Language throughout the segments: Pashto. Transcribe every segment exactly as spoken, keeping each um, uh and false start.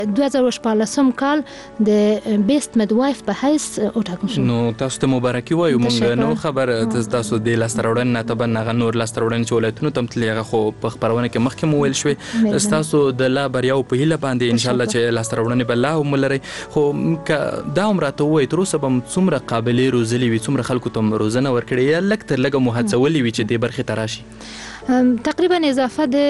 دوه زره شپاړلسم کال د بیسټ میډوایف په حیث وټاکل شو. نو تاسو ته مبارکي وایو. موږ نو خبر تاسو د لاسته راوړنې نه تبه نه نور لاسته راوړنې چې ولایتونو تم تللی هغه خو په خبرونه کې مخکې مو ویل شوې تاسو د لا بریاو په هیله باندې ان شاء الله چې لاسته راوړنې به لا هم ولري. خو دا هم راته وایي تر اوسه به څومره قابلې روزلي وي څومره خلکو ته روزنه ورکړې یا لږ تر لږه مو هڅولي وي چې دې برخې ته راشي؟ تقریبا اضافه د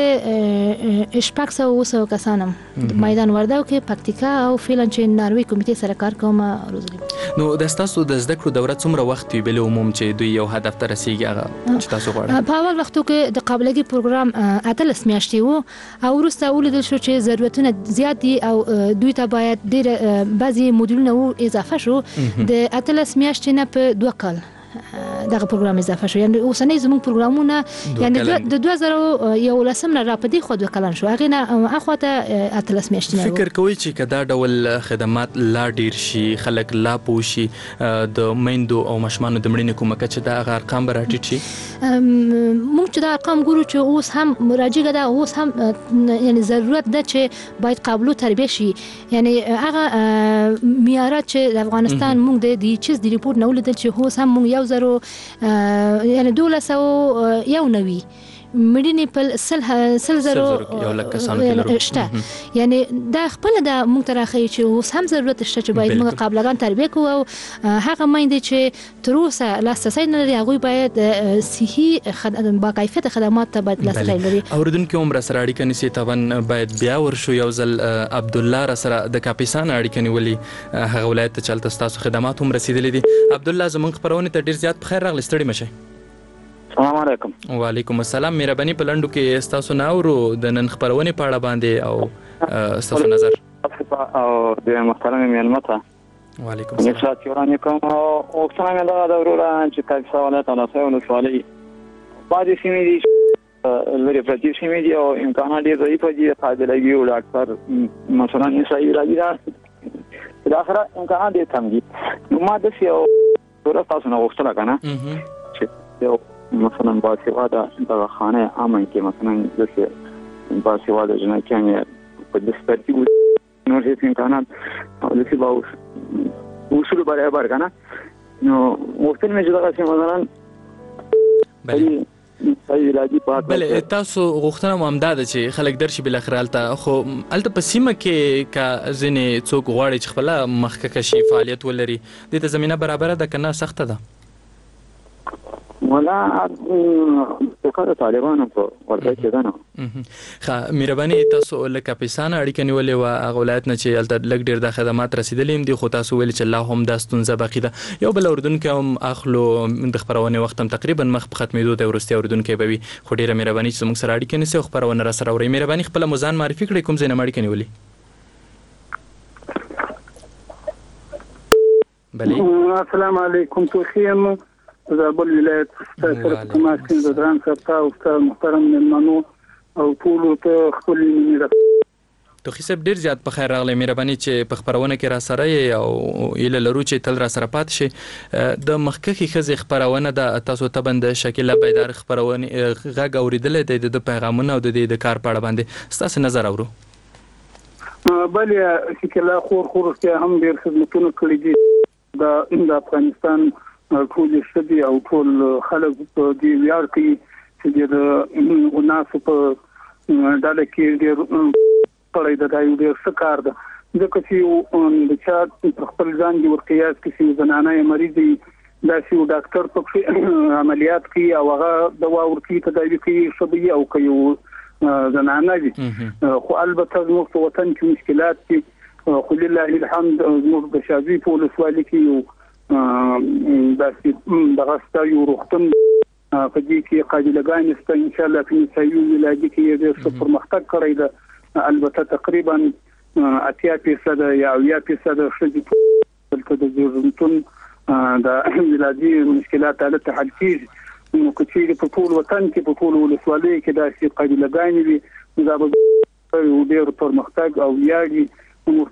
شپږ سوه اوه سوه کسانم میدان وردګو کې پکتیکا او فعلا چې ناروی کمیټې سره کار کوم روزلي. نو د تاسو د زده کړو دوره څومره وخت وی بل عموم چې دوی یو هدف ته رسیږي هغه چې تاسو غواړئ؟ په اول وختو کې د قابلیتي پروګرام اتلس میاشتې وو او وروسته ولیدل شو چې ضرورتونه زیات دي او دوی ته باید ډېر بعضي موډولونه اضافه شو د اتلس میاشتې نه په دوه کال دغه پروګرام اضافه شو. یعنی اوسنۍ زموږ پروګرامونه یعنی د دوه زره یولسم نه راپدې خو دوه کلن شو هغه نه اخواته اتلس میاشتې نه. فکر کوي چې کدا ډول خدمات لا ډیر شي خلک لا پوشي د میندو او مشمانو د مړینې کومه چې دا هغه ارقام به راټیټ شي؟ موږ چې دا ارقام ګورو چې اوس هم مراجعه ده اوس هم یعنی ضرورت ده چې باید قابلو تربیه شي. یعنی هغه معیارات چې د افغانستان موږ د دې چیز د ریپورت نه ولیدل چې اوس هم موږ یو زرو یعنی دولس او یو نوي مړینې په سل سل زرو یو لک کسانو کې لرو شته. یعنی دا خپل د موږ ته راخی چې اوس هم ضرورت شته چې باید موږ قابلګان تربیه کوو او هغه میندې چې تر اوسه لاسرسی نه لري هغوی باید صحي با کیفیت خدمات ته باید لاسرسی لري. اوریدونکو هم را سره اړیکه نیسي طبعا باید بیا ورشو یو ځل عبدالله را سره د کاپیسان اړیکه نیولي هغه ولایت ته چې هلته ستاسو خدمات هم رسیدلي دي. عبدالله زموږ خپرونې ته ډېر زیات بخیر راغلی ستړي مه شئ. السلام علیکم. وعلیکم السلام. مهرباني په لنډو کې ستاسو نه اورو د نن خپرونې په اړه باندې او ستاسو نظر او د محترم میلمه ته وعلیکم السلام نشاط یورانی کوم او څنګه مې دا د وروره چې تاسو ولایت او ناسه ولسوالۍ بعضې سیمې دي لرې پرتې سیمې دي او امکانات ډېر ضعیف دي قابلګي او ډاکټر مثلا نسایي راځي دا د اخره امکانات ډېر کم دي. نو ما داسې یو ټوله تاسو نه غوښتله که نه چې یو مثلا باسواده دغه خانه عامه کې مثلا داسې باسواده جنکیانې په داسې ترتیب نور هېڅ امکانات او داسې به اصول برابر که نه نو غوښتل مې چې دغسې مثلا بله تاسو غوښتنه مو همدا ده چې خلک درشي بالاخره هلته خو هلته په سیمه کې که ځینې څوک غواړي چې خپله مخکښه شي فعالیت ولري دې ته زمینه برابره ده که نه سخته ده؟ ولا د طالبانو په ورته کې ده نو. ښه مهرباني تاسو له کاپیسانه اړیکه نیولې وه هغه ولایت نه چې هلته لږ ډېر دا خدمات رسېدلي هم دي خو تاسو ویلي چې لا هم دا ستونزه باقي ده. یو بل اورېدونکی هم اخلو د خپرونې وخت هم تقریبا مخ په ختمېدو دی وروستی اورېدونکی به وي خو ډېره مهرباني چې زموږ سره اړیکه نیسئ او خپرونه را سره اورئ. مهرباني خپله مو ځان معرفي کړئ کوم ځای نه مو اړیکه نیولې؟ بله السلام علیکم. توخی یم زابل ولایت سره کومه سین د دران سره او استاد محترم مېلمنو او ټولو ته خپل مینه توخی صاحب ډېر زیات په خیر راغلی. مهرباني چې په خپرونه کې را سره یې او هیله لرو چې تل را سره پاتې شي. د مخکښې ښځې خپرونه ده تاسو طبعا د شکیله بیدار خپرونې غږ اورېدلی دی د ده پیغامونه او د دې د کار په اړه باندې ستاسې نظر اورو. بلې شکیله خور خور هم ډېر خدمتونه کړي دي د افغانستان ټول شدي او ټول خلک په دې ویاړ کوي چې د وناسو په ډله کې ډېر کړی ده دا یو ډېر ښه کار ده ځکه چې د چا پر خپل ځان دې ورقیاس کې چې زنانه یې مریض وي داسې یو ډاکټر پکې عملیات کوي او هغه دوا ورکوي تداوي کوي ښه به او که یو زنانه وي خو البته زموږ په وطن کې مشکلات دي خو لله الحمد زموږ د شاذي په ولسوالۍ کې یو داسې دغه ستا یو روغتون په دې کې قابلګانې شته انشاءالله په نسایي ولادي کې یې ډېر ښه پرمختګ کړی ده. البته تقریبا اتیا فیصده یا اویا فیصده ښځې دلته د زیږنتون د ولادي مشکلات هلته حل کېږي. نو که چېرې په ټول وطن کې په ټولو ولسوالیو کې داسې قابلګانې وي نو دا به یو ډېر پرمختګ او ویاړ نو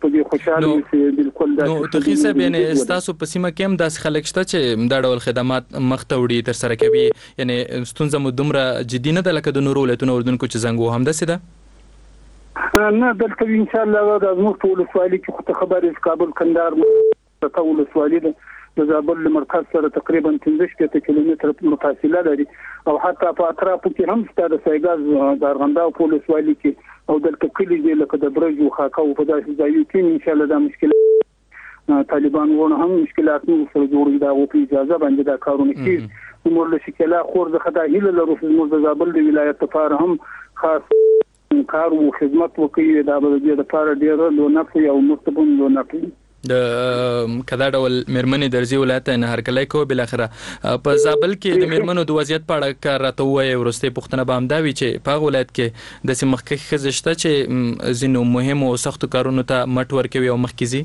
توخی صاحب یعنی ستاسو په سیمه کې هم داسې خلک شته چې دا ډول خدمات مخته وړي ترسره کوي یعنی ستونزه مو دومره جدي نه ده لکه د نورو ولایتونو اوردونکو چې زنګ وو همداسې ده؟ نه دلته ان شاء الله د زموږ ټول سوالي کې خبرې کابل کندهار ټول سوالي د زابل مرکز سره تقریبا پنځه کیلومتر فاصله لري او حتی په اطرافو کې هم ستاسو سایګاز د ارغنداو پولیس والی کې او دلته کلی دی لکه د برج او خاکه او په داسې ځایو کې ان شاء الله دا مشکل طالبان ونه هم مشکلات نو سره جوړي دا او په اجازه باندې دا کارونه کوي نو له شکله خور د خدای هیله لرو چې د زابل د ولایت لپاره هم خاص کار او خدمت وکړي دا به د لپاره ډیر لو نفع او مستقبل لو نفع د کدا ډول مرمنې درځي ولایت نه هر کله کو بل اخره په زابل کې د مرمنو د وضعیت په اړه کار راته وایي ورسته پښتنه به امداوي چې په ولایت کې د سیمخکې خزشته چې زینو مهم او سخت کارونو ته مټ ورکوي او مخکزي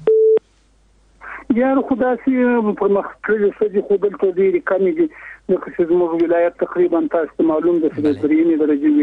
یار خداسي په مخکې سږي خو دلته ډېری کمی دي نو چې زموږ ولایت تقریبا تاسو معلوم ده چې د درېمې درجه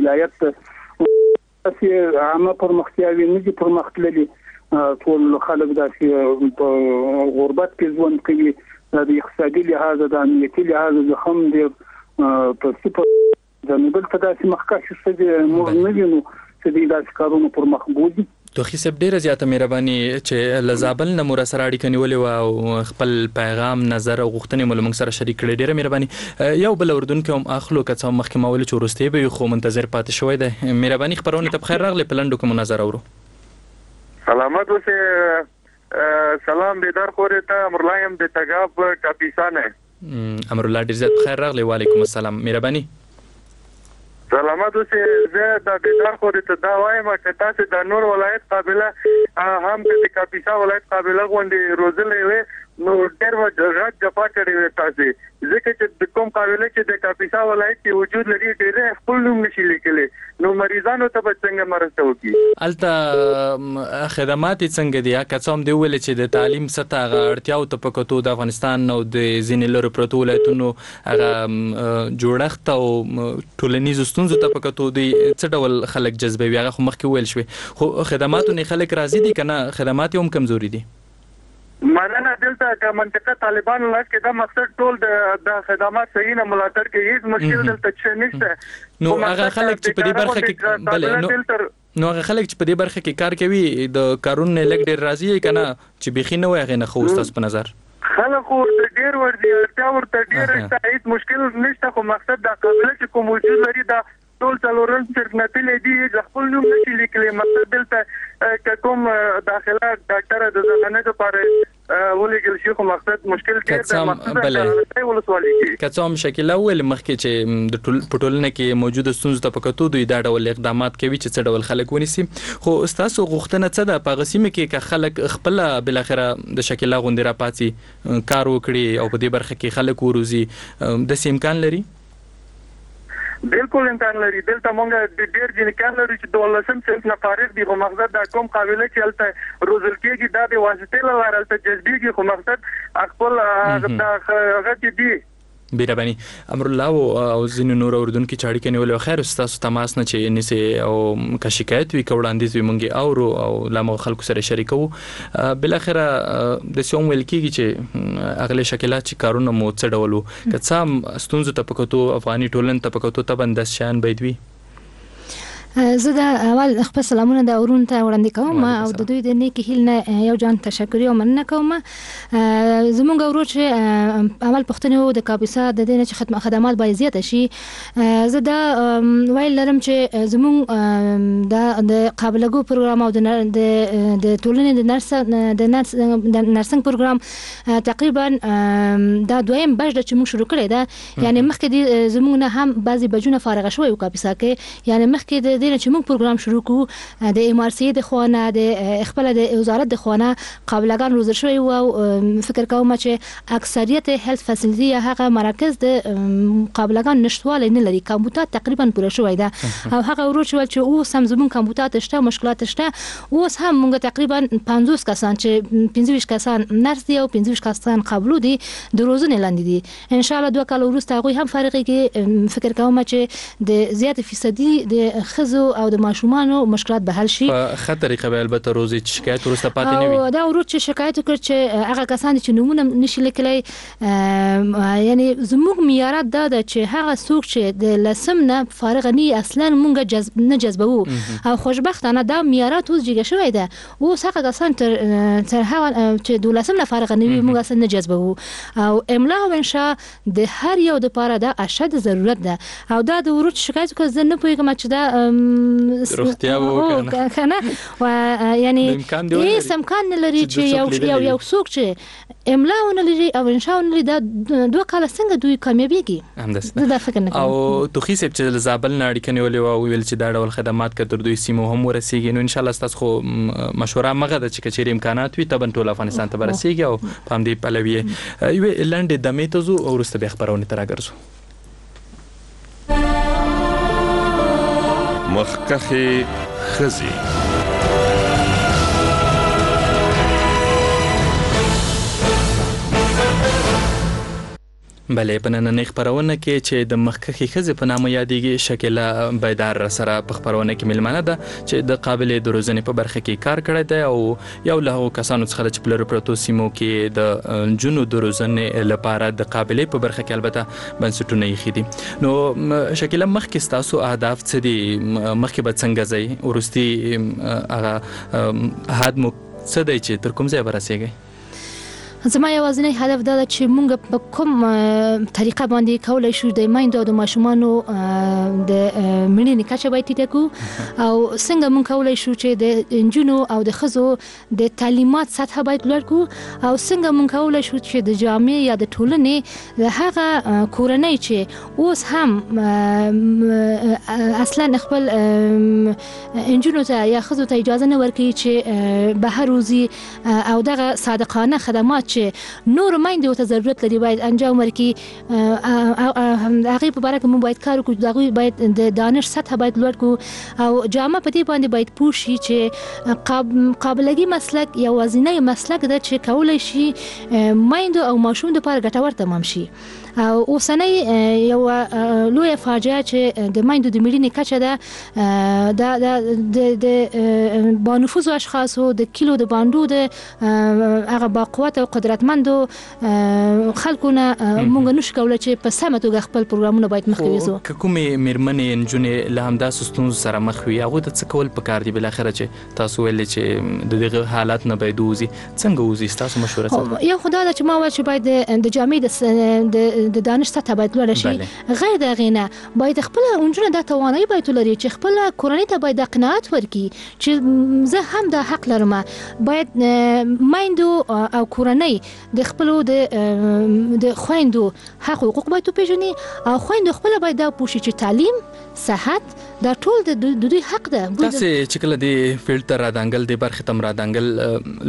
ولایت اسی عامه پر مختیاوي نه دي پر مختللي ټول خلک داسې په غربت کې ژوند کوي د اقتصادي لحاظ د امنیتي لحاظ هم د په سپور د نوبل په داسې مخکښ څه موږ نه وینو چې داسې کارونه پر مخ بوزي توخی سب ډیره زیاته مهرباني چې لزابل نه مور سره اړیکه نیولې او خپل پیغام نظر او غوښتنې مول موږ سره شریک کړي ډیره مهرباني یو بل اردن کې هم اخلو کڅو مخکې مول چې ورسته به خو منتظر پاتې شوی دی مهرباني خبرونه ته بخیر راغلی پلندو کوم نظر اورو سلامت اوسه سلام بیدار خوره ته امرلایم د تګاب کاپیسانه امرالله ډیر زیات بخیر راغلی وعلیکم السلام مهرباني سلامت اوسه زه د بیدار خوره ته دا وایم چې تاسو د نور ولایت قابلیت هم د کاپیسا ولایت قابلیت غونډې روزلې وي نو ډېر وځه جپا کړی وي تاسو ځکه چې د کوم قابلیت چې د کاپیسا ولایت کې وجود لري ډېر خپل نوم نشي لیکلی نو مریضانو ته به څنګه مرسته وکړي الته خدمات څنګه دي که څوم دی ول چې د تعلیم سطح غړتیاو ته پکتو د افغانستان نو د زینلر پروتو ولایتونو هغه جوړښت او ټولنیز ستونزو ته پکتو دي څه ډول خلک جذبوي هغه خو مخکې ویل شوی خو خدماتو نه خلک راضي دي کنه خدمات هم کمزوري دي مننه دلته د منطقه طالبان لاس کې دا مقصد ټول د خدمات صحیح نه ملاتړ کوي هیڅ مشکل دلته چې نشته نو هغه خلک چې په دې برخه کې بل نو نو هغه خلک چې په دې برخه کې کار کوي د کارونه لګ ډیر راضي کنه چې بخي نه وي غنه خو تاسو په نظر خلک ور ډیر ور دي ورته ورته ډیر هیڅ مشکل نشته خو مقصد دا قابلیت چې کوم وجود لري دا ټول څلورن سرنتلې دي د خپل نوم نشي لیکلي مقصد دلته کوم داخله ډاکټر د زمانه لپاره ولګل شي خو مقصد مشکل ډیر دی مقصد دا ولسوالي کې کڅوم شکل اول مخکې چې د ټول پټولنه کې موجوده ستونزې ته پکتو دوی دا ډول اقدامات کوي چې څه ډول خلک ونیسي خو تاسو غوښتنه څه ده په غسیمه کې ک خلک خپل بل اخره د شکل غوندې را پاتې کار وکړي او په دې برخه کې خلک وروزي د امکان لري بالکل امکان لري دلته مونږ د ډیر ځین کار لري چې د ولسم څخه نه فارغ دي خو مقصد دا کوم قابلیت چې الته روزل کېږي دا د واسطې لاره الته جذبېږي خو مقصد خپل هغه هغه دي بیربانی امرالله او زین نور اردن کې چاړي کني ول خیر تاسو تماس نه چې نسی او کا شکایت وی کوړاندې وی مونږه او او لمو خلکو سره شریکو بل اخره د سوم ویل کېږي چې اغله شکلات چې کارونه مو څه ډولو که څام ستونزو ته پکتو افغاني ټولن ته پکتو ته بندس شان بيدوي زه د اول خپل سلامونه د اورون ته وړاندې کوم او د دوی د نیکی هیل نه یو جان تشکر او مننه کوم زمونږ ورور چې اول پښتنه وو د کاپیسا د دې چې خدمات خدمات باید زیات شي زه دا ویل لرم چې زمونږ د د قابلګو پروګرام او د د ټولنې د نرس د نرس د نرسنګ پروګرام تقریبا دا دویم بج د چې موږ شروع کړی دا یعنی مخکې زمونږ نه هم بعضی بجونه فارغ شوی او کاپیسا کې یعنی مخکې د دې چې موږ پروګرام شروع کوو د ام ار سی د خوانه د خپل د وزارت د خوانه قابلګان روزل شوی او فکر کوم چې اکثریت هیلث فاسیلیټي هغه مراکز د قابلګان نشټواله نه لري کمپیوټر تقریبا پوره شوی دا او هغه ورو شو چې او سم زمون کمپیوټر شته مشکلات شته اوس هم موږ تقریبا پنځوس کسان چې پنځه کسان نرس دي او پنځه کسان قابلو دي د روزنه لاندې دي ان شاء الله دوه کال وروسته هغه هم فارغ کې فکر کوم چې د زیات فیصدي د خز خزو او د ماشومانو مشکلات به حل شي. په ښه طریقه به البته روزي چې شکایت ورسته پاتې نه وي. او دا ورو چې شکایت وکړ چې هغه کسان چې نمونه نشي لیکلای، یعنی زموږ معیارات دا ده چې هغه څوک چې د لسم نه فارغ نه اصلا مونږ جذب نه جذبو او خوشبختانه دا معیارات اوس جګه شوی ده. اوس هغه کسان تر تر هغه چې د لسم نه فارغ نه وي مونږ اصلا نه جذبو. او املا او انشاء د هر یو د پاره دا اشد ضرورت ده. او دا د ورو شکایت کوي زه نه پوهیږم چې دا روغتیا وو کنه و یعنی هیڅ امکان نه لري چې یو یو څوک چې املا ونه لري او انشاء ونه لري دا دوه کاله څنګه دوی کامیابیږي. همداسته دا فکر نه او توخی سپ چې زابل نه اړیکه نیولې او ویل چې دا ډول خدمات کتر دوی سیمو هم ورسیږي. نو ان شاء الله تاسو خو مشوره مغه د چې کچېری امکانات وي تبن ټول افغانستان ته ورسیږي او پام دې پلوي یو لاندې د میتزو او ورسته به خبرونه تراګرځو. مخکخه خزي بله په نننۍ خبرونه کې چې د مخکخي خزې په نامه یادېږي شکیله بیدار سره په خبرونه کې ملمنه ده چې د قابل د روزنې په برخه کې کار کړی دی او یو له هغو کسانو څخه چې په لرو پرتو سیمو کې د جنو د روزنې لپاره د قابلې په برخه کې البته بنسټونه یې خېدي. نو شکیله مخکې ستاسو اهداف څه دي؟ مخکې به څنګه ځئ؟ وروستي هغه هد مو څه دی چې تر کوم ځای به رسېږئ؟ زما یوازینی هدف دا ده چې مونږ په کوم طریقه باندې کولای شو د میندو او د ماشومانو د مړینې کچه باید ټیټه کړو او څنګه مونږ کولای شو چې د انجونو او د ښځو د تعلیمات سطح باید لوړ کړو او څنګه مونږ کولای شو چې د جامعې یا د ټولنې هغه کورنۍ چې اوس هم اصلا خپل انجونو ته یا ښځو ته اجازه نه ورکوي چې بهر وځي او دغه صادقانه خدمات چې نور میندو ته ضرورت لري باید انجام ورکړي. هغه په اړه کوم باید کار وکړو، دغه باید د دانش سطح باید لوړ کړو او جامعه په دې باندې باید پوه شي چې قابلګي مسلک یو وزینه مسلک ده چې کولای شي میندو او ماشوم لپاره ګټور تمام شي. او اوسنۍ یو لوی فاجعه چې د میندو د مړینې کچه ده د د بانفوذ اشخاصو د کیلو د باندو د هغه باقوت او قدرتمندو خلکونه مونږ نشو کولای چې په سمه توګه خپل پروګرامونه باید مخکې وځو. کومې میرمنې نجونې له همداسې ستونزو سره مخ وي هغوی ته څه کول پکار دي؟ بالاخره چې تاسو ویلې چې د دغه حالات نه باید ووځي، څنګه ووځي؟ ستاسو مشوره څه ده؟ یو خو دا ده چې ما ویل چې باید د جامعې د د دانش سطح باید لوړه شي. غیر د هغې نه باید خپله نجونه دا توانایي باید ولري چې خپله کورنۍ ته باید دا قناعت ورکړي چې زه هم دا حق لرم. باید میندو او کورنۍ د خپلو د خویندو حق حقوق باید وپېژني او خویندو خپله باید دا پوه شي چې تعلیم، صحت دا ټول د دوی حق ده. تاسې چې کله د فیلډ ته رادانګل د برخې ته م رادانګل